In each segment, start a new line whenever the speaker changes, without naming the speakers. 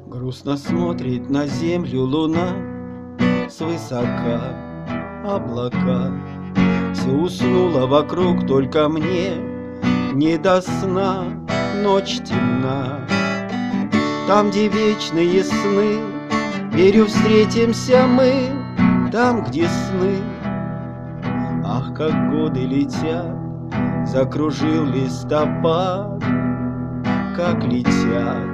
Грустно смотрит на землю луна, свысока облака. Все уснуло вокруг, только мне не до сна, ночь темна. Там, где вечные сны, верю, встретимся мы. Там, где сны, ах, как годы летят, закружил листопад, как летят.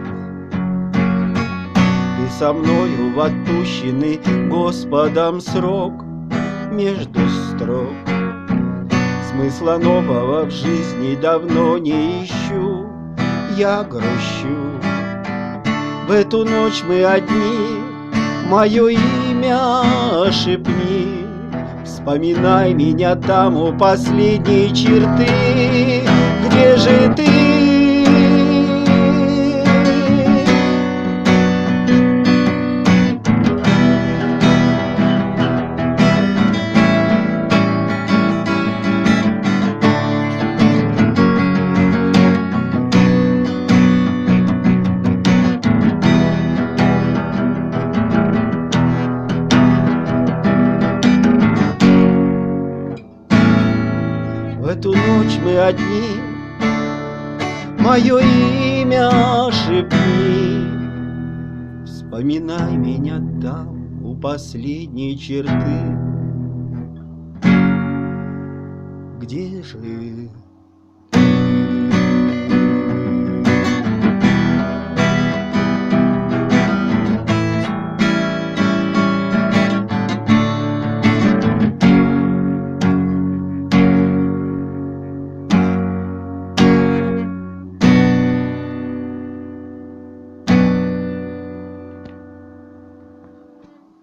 Ты со мною в отпущенный Господом срок, между строк. Смысла нового в жизни давно не ищу, я грущу. В эту ночь мы одни, мое имя шепни. Вспоминай меня там у последней черты. Где же ты? В эту ночь мы одни, мое имя шепни. Вспоминай меня там у последней черты. Где же